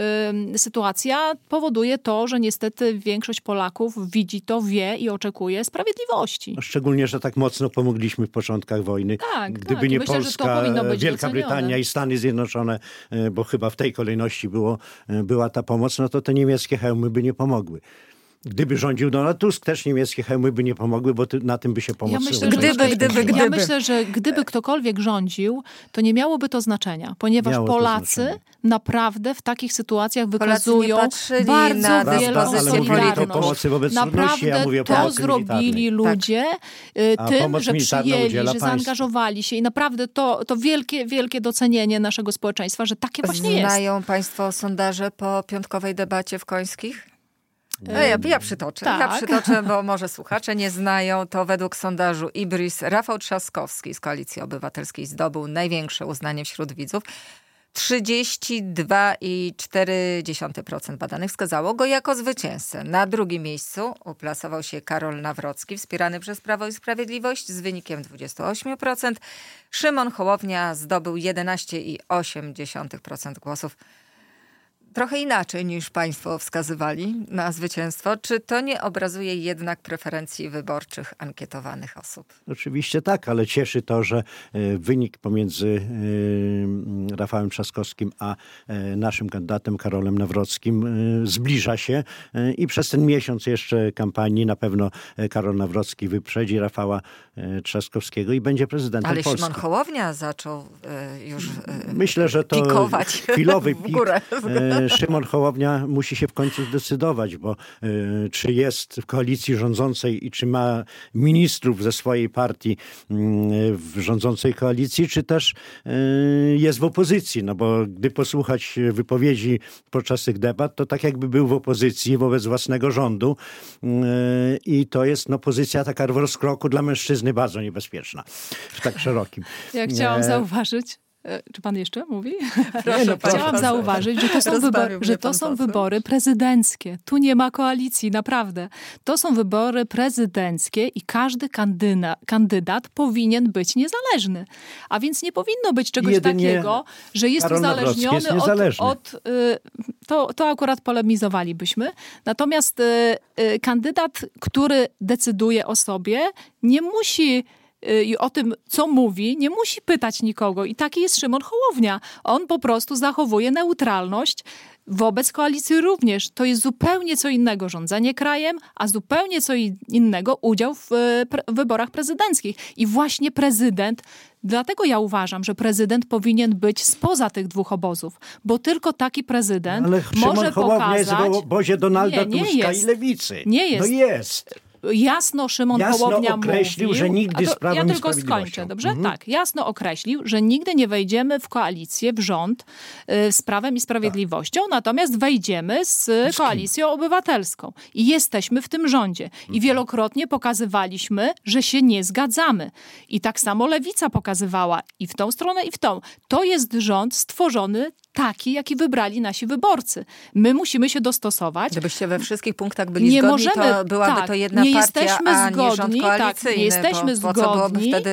sytuacja powoduje to, że niestety większość Polaków widzi to, wie i oczekuje sprawiedliwości. No, szczególnie, że tak mocno pomogliśmy w początkach wojny. Tak, Gdyby nie myślę, Polska, Wielka Brytania i Stany Zjednoczone, bo chyba w tej kolejności była ta pomoc, no to te niemieckie hełmy by nie pomogły. Gdyby rządził Donald Tusk, też niemieckie hełmy by nie pomogły, bo na tym by się pomoc... Ja myślę, że gdyby ktokolwiek rządził, to nie miałoby to znaczenia, ponieważ Polacy naprawdę w takich sytuacjach wykazują bardzo wielką solidarność. Naprawdę to zrobili ludzie tym, że przyjęli, że zaangażowali się i naprawdę to wielkie docenienie naszego społeczeństwa, że takie właśnie jest. Znają państwo sondaże po piątkowej debacie w Końskich? Ja przytoczę. Tak. Ja przytoczę, bo może słuchacze nie znają. To według sondażu Ibris Rafał Trzaskowski z Koalicji Obywatelskiej zdobył największe uznanie wśród widzów. 32,4% badanych wskazało go jako zwycięzcę. Na drugim miejscu uplasował się Karol Nawrocki, wspierany przez Prawo i Sprawiedliwość z wynikiem 28%. Szymon Hołownia zdobył 11,8% głosów. trochę inaczej niż państwo wskazywali na zwycięstwo. Czy to nie obrazuje jednak preferencji wyborczych ankietowanych osób? Oczywiście tak, ale cieszy to, że wynik pomiędzy Rafałem Trzaskowskim a naszym kandydatem Karolem Nawrockim zbliża się i przez ten miesiąc jeszcze kampanii na pewno Karol Nawrocki wyprzedzi Rafała Trzaskowskiego i będzie prezydentem Polski. Ale Szymon Hołownia zaczął już myślę, że to pikować chwilowy w górę. Szymon Hołownia musi się w końcu zdecydować, bo czy jest w koalicji rządzącej i czy ma ministrów ze swojej partii w rządzącej koalicji, czy też jest w opozycji. No bo gdy posłuchać wypowiedzi podczas tych debat, to tak jakby był w opozycji wobec własnego rządu i to jest pozycja taka w rozkroku dla mężczyzny bardzo niebezpieczna w tak szerokim. Ja chciałam zauważyć. Czy pan jeszcze mówi? Proszę, chciałam zauważyć, że to są wybory prezydenckie. Tu nie ma koalicji, naprawdę. To są wybory prezydenckie i każdy kandydat powinien być niezależny. A więc nie powinno być czegoś takiego, że jest uzależniony od to akurat polemizowalibyśmy. Natomiast kandydat, który decyduje o sobie, nie musi i o tym, co mówi, nie musi pytać nikogo. I taki jest Szymon Hołownia. On po prostu zachowuje neutralność wobec koalicji również. To jest zupełnie co innego rządzenie krajem, a zupełnie co innego udział w wyborach prezydenckich. I właśnie prezydent, dlatego ja uważam, że prezydent powinien być spoza tych dwóch obozów, bo tylko taki prezydent może Hołownia jest w obozie Donalda Tuska i Lewicy. Nie jest. No jest. Jasno Szymon Hołownia określił, mówił, że nigdy z Prawem ja i tylko Sprawiedliwością. skończę, dobrze? Tak, jasno określił, że nigdy nie wejdziemy w koalicję, w rząd z Prawem i Sprawiedliwością, natomiast wejdziemy z Koalicją Obywatelską. I jesteśmy w tym rządzie. I wielokrotnie pokazywaliśmy, że się nie zgadzamy. I tak samo Lewica pokazywała i w tą stronę, i w tą. To jest rząd stworzony taki, jaki wybrali nasi wyborcy. My musimy się dostosować. Gdybyście we wszystkich punktach byli zgodni, to byłaby to jedna partia, a nie rząd koalicyjny. Nie jesteśmy zgodni. Po co byłoby wtedy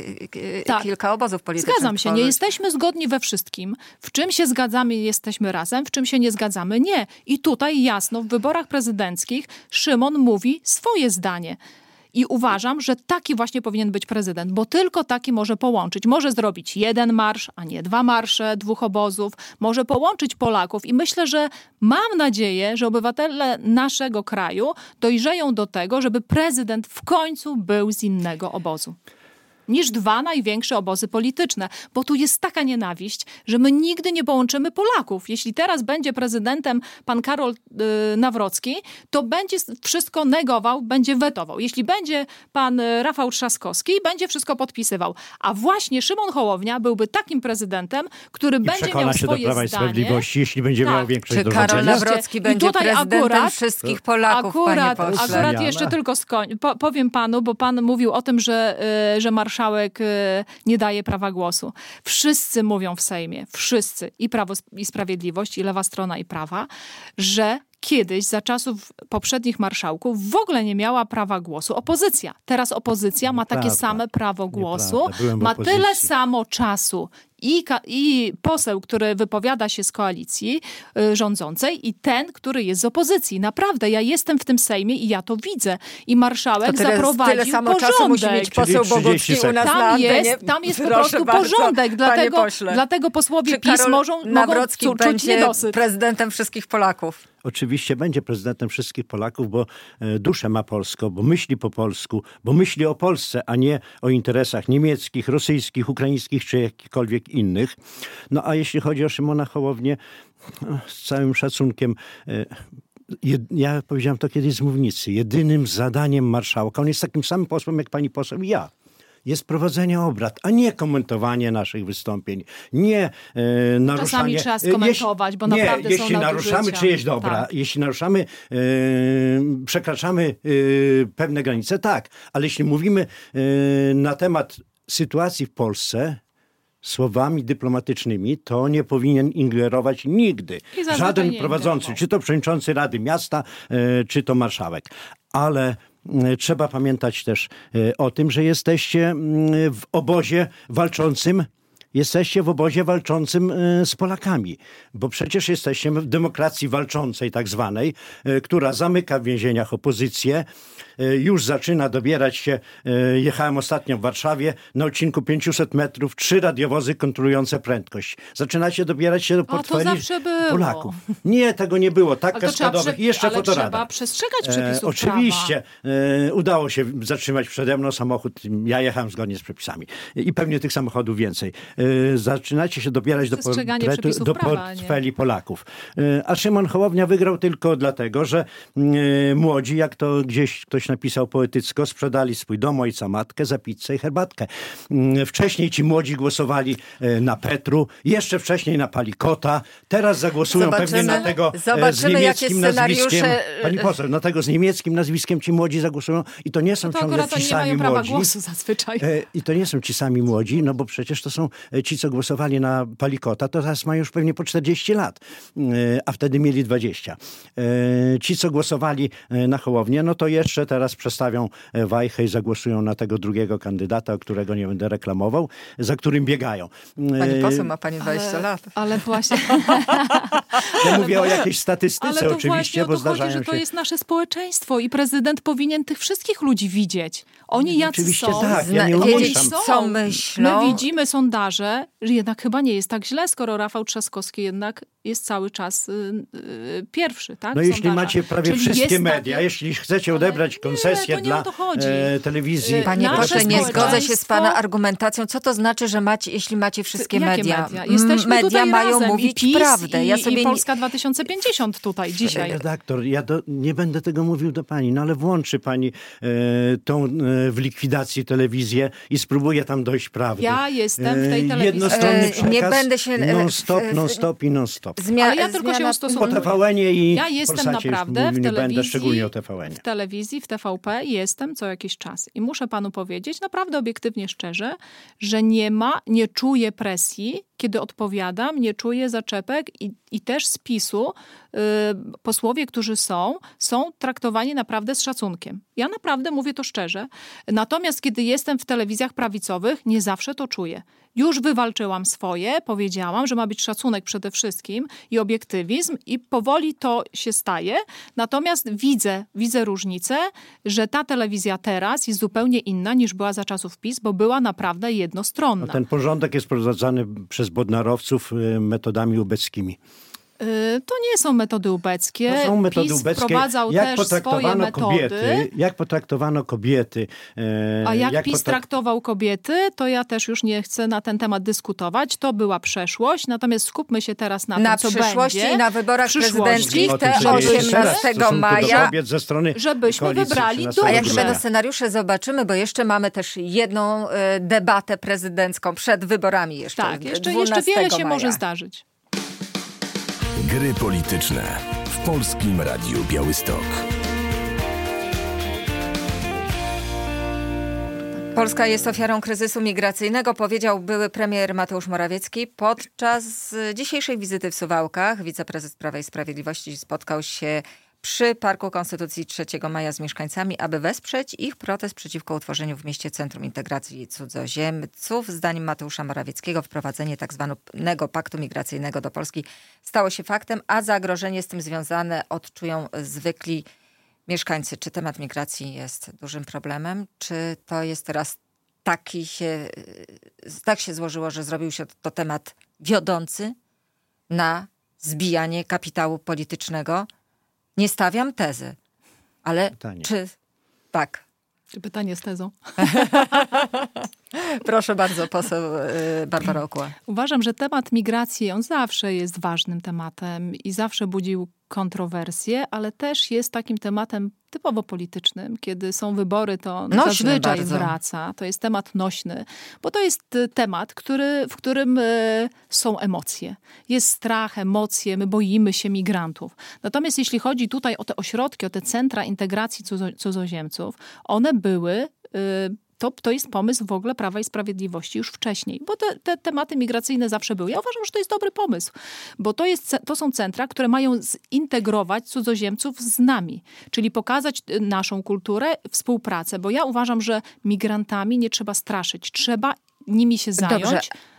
kilka obozów politycznych? Zgadzam się. Nie jesteśmy zgodni we wszystkim. W czym się zgadzamy, jesteśmy razem. W czym się nie zgadzamy, nie. I tutaj jasno w wyborach prezydenckich Szymon mówi swoje zdanie. I uważam, że taki właśnie powinien być prezydent, bo tylko taki może połączyć. Może zrobić jeden marsz, a nie dwa marsze, dwóch obozów. Może połączyć Polaków i myślę, że mam nadzieję, że obywatele naszego kraju dojrzeją do tego, żeby prezydent w końcu był z innego obozu niż dwa największe obozy polityczne. Bo tu jest taka nienawiść, że my nigdy nie połączymy Polaków. Jeśli teraz będzie prezydentem pan Karol Nawrocki, to będzie wszystko negował, będzie wetował. Jeśli będzie pan Rafał Trzaskowski, będzie wszystko podpisywał. A właśnie Szymon Hołownia byłby takim prezydentem, który będzie miał się swoje do Prawa i Sprawiedliwości, jeśli będzie miał większość do Karol Nawrocki będzie prezydentem wszystkich Polaków, panie pośle. Akurat jeszcze tylko powiem panu, bo pan mówił o tym, że marszałek nie daje prawa głosu. Wszyscy mówią w Sejmie, wszyscy, i Prawo i Sprawiedliwość, i lewa strona, i prawa, że kiedyś, za czasów poprzednich marszałków, w ogóle nie miała prawa głosu opozycja. Teraz opozycja ma takie same prawo głosu, ma tyle samo czasu. I poseł, który wypowiada się z koalicji rządzącej, i ten, który jest z opozycji. Naprawdę, ja jestem w tym Sejmie i ja to widzę. I marszałek zaprowadził tyle samo porządek. Czasu musi mieć poseł Bogucki u nas na antenie. Tam jest po prostu porządek. Dlatego posłowie PiS mogą czuć niedosyt. Prezydentem wszystkich Polaków. Oczywiście będzie prezydentem wszystkich Polaków, bo duszę ma polską, bo myśli po polsku, bo myśli o Polsce, a nie o interesach niemieckich, rosyjskich, ukraińskich czy jakichkolwiek innych. No a jeśli chodzi o Szymona Hołownię, z całym szacunkiem, ja powiedziałem to kiedyś z mównicy, jedynym zadaniem marszałka, on jest takim samym posłem jak pani poseł i ja, jest prowadzenie obrad, a nie komentowanie naszych wystąpień. Nie naruszanie... Czasami trzeba skomentować, bo naprawdę jeśli są naruszamy czyjeś dobra, jeśli naruszamy, przekraczamy pewne granice, tak. Ale jeśli mówimy na temat sytuacji w Polsce słowami dyplomatycznymi, to nie powinien ingerować nigdy. Żaden prowadzący, czy to przewodniczący Rady Miasta, czy to marszałek. Ale trzeba pamiętać też o tym, że jesteście w obozie walczącym Jesteście w obozie walczącym z Polakami, bo przecież jesteście w demokracji walczącej tak zwanej, która zamyka w więzieniach opozycję, już zaczyna dobierać się, jechałem ostatnio w Warszawie, na odcinku 500 metrów 3 radiowozy kontrolujące prędkość. Zaczynacie dobierać się do portfeli Polaków. Nie, tego nie było, tak kaskadowych i jeszcze fotoradar. Trzeba przestrzegać przepisów oczywiście. Udało się zatrzymać przede mną samochód, ja jechałem zgodnie z przepisami i pewnie tych samochodów więcej. Zaczynacie się dobierać do portfeli Polaków. A Szymon Hołownia wygrał tylko dlatego, że młodzi, jak to gdzieś ktoś napisał poetycko, sprzedali swój dom, ojca, matkę za pizzę i herbatkę. Wcześniej ci młodzi głosowali na Petru, jeszcze wcześniej na Palikota, teraz zagłosują pewnie na tego z niemieckim nazwiskiem. Pani poseł, na tego z niemieckim nazwiskiem ci młodzi zagłosują i to nie są ciągle ci sami młodzi. Głosu zazwyczaj. I to nie są ci sami młodzi, no bo przecież to są ci, co głosowali na Palikota, to teraz mają już pewnie po 40 lat, a wtedy mieli 20. Ci, co głosowali na Hołownię, no to jeszcze teraz przestawią wajchę i zagłosują na tego drugiego kandydata, którego nie będę reklamował, za którym biegają. Pani poseł, ma pani 20 lat. Ale właśnie... Ja mówię o jakiejś statystyce ale to oczywiście, bo zdarzają chodzi, że to się... jest nasze społeczeństwo i prezydent powinien tych wszystkich ludzi widzieć. Oni jacy oczywiście są. tak, ja nie umniejszam. Co myślą. My widzimy sondaże, że jednak chyba nie jest tak źle, skoro Rafał Trzaskowski jednak jest cały czas pierwszy, tak? No jeśli macie prawie czyli wszystkie media, jeśli chcecie odebrać koncesję dla telewizji... Panie pośle, nie zgodzę się z pana argumentacją. Co to znaczy, że jeśli macie wszystkie media? Jesteśmy media mają razem, mówić i PiS, prawdę. I Polska 2050 tutaj dzisiaj. Redaktor, ja nie będę tego mówił do pani, no ale włączy pani tą w likwidacji telewizję i spróbuje tam dojść prawdy. Ja jestem w tej telewizji. Jednostronny przekaz, nie będę się... non-stop i non-stop. Ale ja tylko się ustosunkuję. Po TVN-ie i ja jestem Polsacie naprawdę nie będę szczególnie o TVN-ie. W telewizji, w TVP jestem co jakiś czas. I muszę panu powiedzieć, naprawdę obiektywnie, szczerze, że nie czuję presji, kiedy odpowiadam, nie czuję zaczepek i też z PiS-u posłowie, którzy są traktowani naprawdę z szacunkiem. Ja naprawdę mówię to szczerze. Natomiast kiedy jestem w telewizjach prawicowych, nie zawsze to czuję. Już wywalczyłam swoje, powiedziałam, że ma być szacunek przede wszystkim i obiektywizm i powoli to się staje. Natomiast widzę różnicę, że ta telewizja teraz jest zupełnie inna niż była za czasów PiS, bo była naprawdę jednostronna. No ten porządek jest prowadzony przez bodnarowców metodami ubeckimi. To nie są metody ubeckie. To są metody PiS ubeckie. wprowadzał też swoje metody. Jak potraktowano kobiety. A jak PiS traktował kobiety, to ja też już nie chcę na ten temat dyskutować. To była przeszłość. Natomiast skupmy się teraz na tym, co będzie. Na przyszłości i na wyborach prezydenckich te 18 maja. Żebyśmy wybrali dobrze. A jakie będą scenariusze, zobaczymy, bo jeszcze mamy też jedną debatę prezydencką przed wyborami jeszcze. Tak, jeszcze wiele się może zdarzyć. Gry polityczne w Polskim Radiu Białystok. Polska jest ofiarą kryzysu migracyjnego, powiedział były premier Mateusz Morawiecki. Podczas dzisiejszej wizyty w Suwałkach wiceprezes Prawa i Sprawiedliwości spotkał się przy Parku Konstytucji 3 maja z mieszkańcami, aby wesprzeć ich protest przeciwko utworzeniu w mieście Centrum Integracji Cudzoziemców. Zdaniem Mateusza Morawieckiego wprowadzenie tak zwanego paktu migracyjnego do Polski stało się faktem, a zagrożenie z tym związane odczują zwykli mieszkańcy. Czy temat migracji jest dużym problemem? Czy to jest teraz tak się złożyło, że zrobił się to temat wiodący na zbijanie kapitału politycznego? Nie stawiam tezy, ale pytanie. Czy tak? Pytanie z tezą. Proszę bardzo, poseł Barbara Okuła. Uważam, że temat migracji, on zawsze jest ważnym tematem i zawsze budził kontrowersje, ale też jest takim tematem typowo politycznym. Kiedy są wybory, to nośny zazwyczaj bardzo. wraca. To jest temat nośny, bo to jest temat, w którym są emocje. Jest strach, emocje, my boimy się migrantów. Natomiast jeśli chodzi tutaj o te ośrodki, o te centra integracji cudzoziemców, one były... To jest pomysł w ogóle Prawa i Sprawiedliwości już wcześniej, bo te tematy migracyjne zawsze były. Ja uważam, że to jest dobry pomysł, bo to są centra, które mają zintegrować cudzoziemców z nami, czyli pokazać naszą kulturę, współpracę, bo ja uważam, że migrantami nie trzeba straszyć, trzeba nimi się zająć. Dobrze.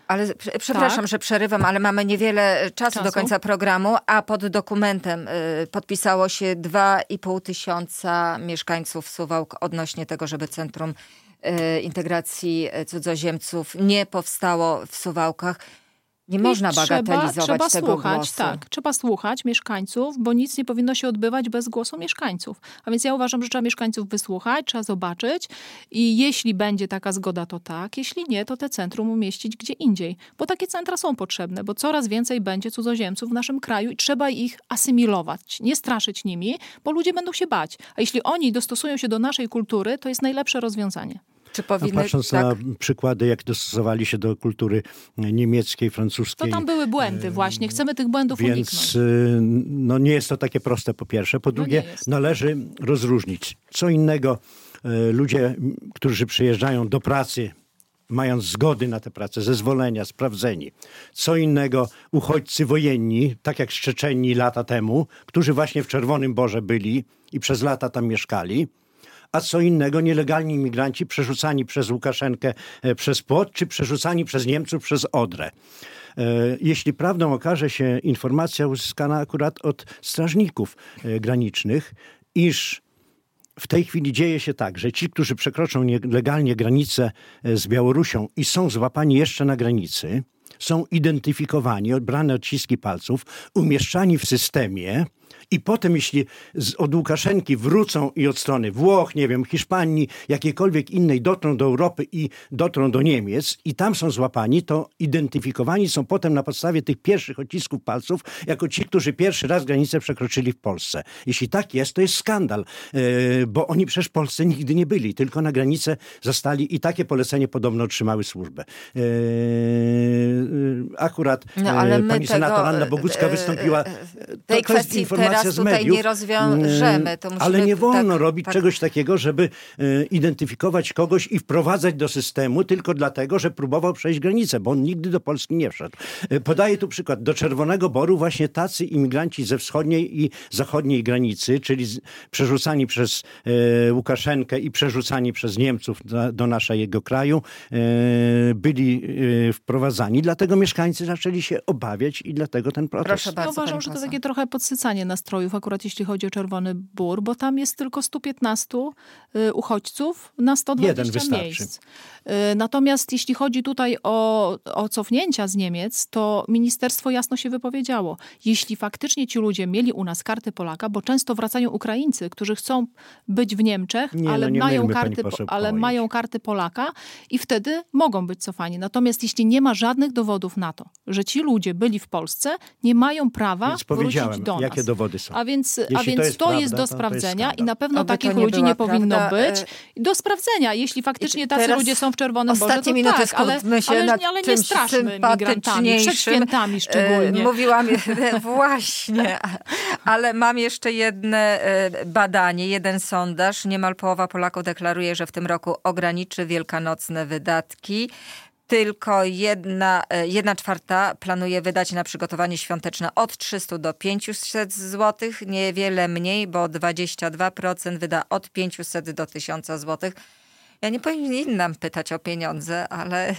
Ale przepraszam, że przerywam, ale mamy niewiele czasu do końca programu, a pod dokumentem podpisało się 2,5 tysiąca mieszkańców Suwałk odnośnie tego, żeby Centrum Integracji Cudzoziemców nie powstało w Suwałkach. Nie można bagatelizować tego głosu. Tak, trzeba słuchać mieszkańców, bo nic nie powinno się odbywać bez głosu mieszkańców. A więc ja uważam, że trzeba mieszkańców wysłuchać, trzeba zobaczyć i jeśli będzie taka zgoda, to tak. Jeśli nie, to te centrum umieścić gdzie indziej. Bo takie centra są potrzebne, bo coraz więcej będzie cudzoziemców w naszym kraju i trzeba ich asymilować, nie straszyć nimi, bo ludzie będą się bać. A jeśli oni dostosują się do naszej kultury, to jest najlepsze rozwiązanie. Czy powinny, patrząc na przykłady, jak dostosowali się do kultury niemieckiej, francuskiej. To tam były błędy właśnie. Chcemy tych błędów uniknąć. Więc nie jest to takie proste po pierwsze. Po drugie, należy rozróżnić. Co innego ludzie, którzy przyjeżdżają do pracy, mając zgody na tę pracę, zezwolenia, sprawdzeni. Co innego uchodźcy wojenni, tak jak z Czeczenii lata temu, którzy właśnie w Czerwonym Borze byli i przez lata tam mieszkali. A co innego nielegalni imigranci przerzucani przez Łukaszenkę przez płot, czy przerzucani przez Niemców przez Odrę. Jeśli prawdą okaże się informacja uzyskana akurat od strażników granicznych, iż w tej chwili dzieje się tak, że ci, którzy przekroczą nielegalnie granicę z Białorusią i są złapani jeszcze na granicy, są identyfikowani, odbrane odciski palców, umieszczani w systemie i potem, jeśli od Łukaszenki wrócą i od strony Włoch, nie wiem, Hiszpanii, jakiejkolwiek innej dotrą do Europy i dotrą do Niemiec i tam są złapani, to identyfikowani są potem na podstawie tych pierwszych odcisków palców jako ci, którzy pierwszy raz granicę przekroczyli w Polsce. Jeśli tak jest, to jest skandal, bo oni przecież w Polsce nigdy nie byli, tylko na granicę zostali i takie polecenie podobno otrzymały służbę. Akurat pani senator Anna Bogucka wystąpiła. Tej kwestii teraz tutaj mediów, nie rozwiążemy. To ale nie wolno robić czegoś takiego, żeby identyfikować kogoś i wprowadzać do systemu tylko dlatego, że próbował przejść granicę, bo on nigdy do Polski nie wszedł. Podaję tu przykład. Do Czerwonego Boru właśnie tacy imigranci ze wschodniej i zachodniej granicy, czyli przerzucani przez Łukaszenkę i przerzucani przez Niemców do naszego kraju, byli wprowadzani. Dlatego mieszkańcy zaczęli się obawiać i dlatego ten protest. Proszę bardzo, uważam, że to takie trochę podsycanie nastrojów, akurat jeśli chodzi o Czerwony Bór, bo tam jest tylko 115 uchodźców na 120 miejsc. Natomiast jeśli chodzi tutaj o cofnięcia z Niemiec, to ministerstwo jasno się wypowiedziało. Jeśli faktycznie ci ludzie mieli u nas karty Polaka, bo często wracają Ukraińcy, którzy chcą być w Niemczech, ale mają karty Polaka i wtedy mogą być cofani. Natomiast jeśli nie ma żadnych dowodów na to, że ci ludzie byli w Polsce, nie mają prawa wrócić do nas. Jakie dowody są. A więc to jest do sprawdzenia i na pewno takich ludzi nie powinno być. Do sprawdzenia, jeśli faktycznie tacy ludzie są w Czerwonym Borze, to minuty tak, ale nie straszmy migrantami, przed świętami szczególnie. Mówiłam właśnie, ale mam jeszcze jedne badanie, jeden sondaż. Niemal połowa Polaków deklaruje, że w tym roku ograniczy wielkanocne wydatki. Tylko 1/4 planuje wydać na przygotowanie świąteczne od 300 do 500 zł. Niewiele mniej, bo 22% wyda od 500 do 1000 zł. Ja nie powinnam pytać o pieniądze, ale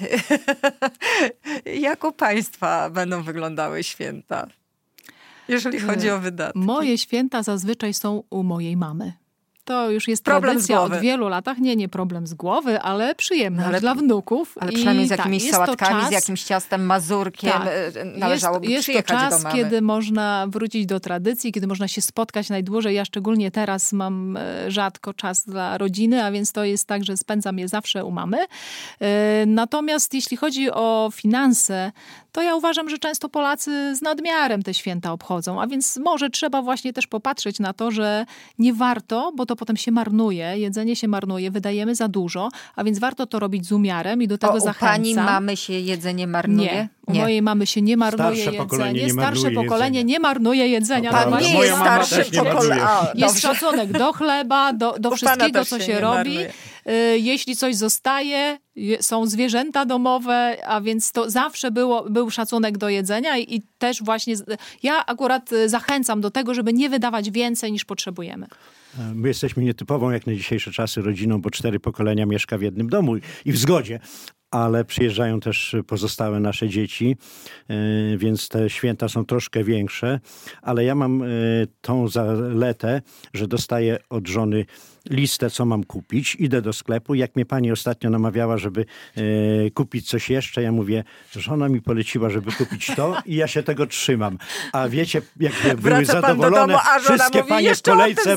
jak u państwa będą wyglądały święta, jeżeli chodzi o wydatki? Moje święta zazwyczaj są u mojej mamy. To już jest tradycja od wielu latach. Nie problem z głowy, ale przyjemność dla wnuków. Ale przynajmniej z jakimiś sałatkami, z jakimś ciastem, mazurkiem należałoby przyjechać do mamy. Jest to czas, kiedy można wrócić do tradycji, kiedy można się spotkać najdłużej. Ja szczególnie teraz mam rzadko czas dla rodziny, a więc to jest tak, że spędzam je zawsze u mamy. Natomiast jeśli chodzi o finanse, to ja uważam, że często Polacy z nadmiarem te święta obchodzą, a więc może trzeba właśnie też popatrzeć na to, że nie warto, bo to potem się marnuje, jedzenie się marnuje, wydajemy za dużo, a więc warto to robić z umiarem i do tego zachęcam. U pani mamy się jedzenie marnuje? Nie. U mojej mamy się nie marnuje jedzenie. Starsze pokolenie nie marnuje jedzenia. Pan nie jest starsze pokolenie. Jest szacunek do chleba, do wszystkiego, co się robi. Jeśli coś zostaje, są zwierzęta domowe, a więc to zawsze był szacunek do jedzenia i też właśnie ja akurat zachęcam do tego, żeby nie wydawać więcej niż potrzebujemy. My jesteśmy nietypową jak na dzisiejsze czasy rodziną, bo 4 pokolenia mieszka w jednym domu i w zgodzie. ale przyjeżdżają też pozostałe nasze dzieci, więc te święta są troszkę większe, ale ja mam tą zaletę, że dostaję od żony listę, co mam kupić. Idę do sklepu. Jak mnie pani ostatnio namawiała, żeby kupić coś jeszcze, ja mówię, żona mi poleciła, żeby kupić to i ja się tego trzymam. A wiecie, jak były zadowolone do domu, a żona wszystkie mówi, panie w kolejce,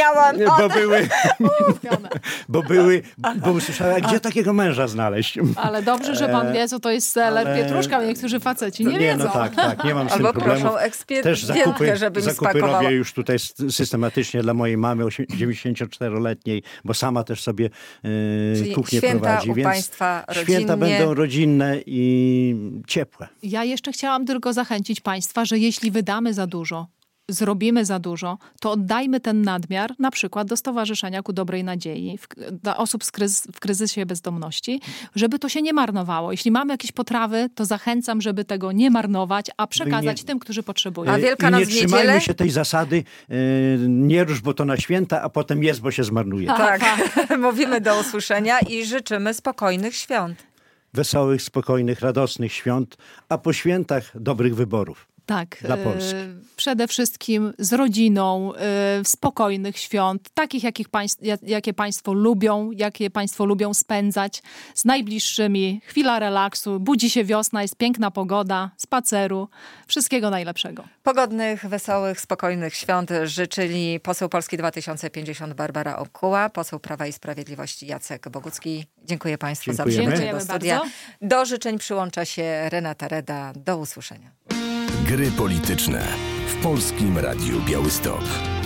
bo usłyszała, gdzie takiego męża znaleźć. Ale dobrze, że pan wie, co to jest seler pietruszka, niektórzy faceci nie wiedzą. No tak, nie mam z tym Albo problemu. proszą ekspedientkę, żeby mi zakupy spakowała. robię już tutaj systematycznie dla mojej mamy 94-letniej, bo sama też sobie kuchnię prowadzi. Więc państwa święta będą rodzinne i ciepłe. Ja jeszcze chciałam tylko zachęcić państwa, że jeśli wydamy za dużo, zrobimy za dużo, to oddajmy ten nadmiar na przykład do Stowarzyszenia Ku Dobrej Nadziei, dla osób w kryzysie bezdomności, żeby to się nie marnowało. Jeśli mamy jakieś potrawy, to zachęcam, żeby tego nie marnować, a przekazać tym, którzy potrzebują. A Wielkanoc w niedzielę? Trzymajmy się tej zasady, nie rusz, bo to na święta, a potem jest, bo się zmarnuje. Tak, mówimy do usłyszenia i życzymy spokojnych świąt. Wesołych, spokojnych, radosnych świąt, a po świętach dobrych wyborów. Tak, dla Polski. Przede wszystkim z rodziną, spokojnych świąt, takich, jakie państwo lubią spędzać, z najbliższymi, chwila relaksu, budzi się wiosna, jest piękna pogoda, spaceru, wszystkiego najlepszego. Pogodnych, wesołych, spokojnych świąt życzyli poseł Polski 2050 Barbara Okuła, poseł Prawa i Sprawiedliwości Jacek Bogucki. Dziękuję państwu za przyjęcie do studia. Bardzo. Do życzeń przyłącza się Renata Reda. Do usłyszenia. Gry polityczne w Polskim Radiu Białystok.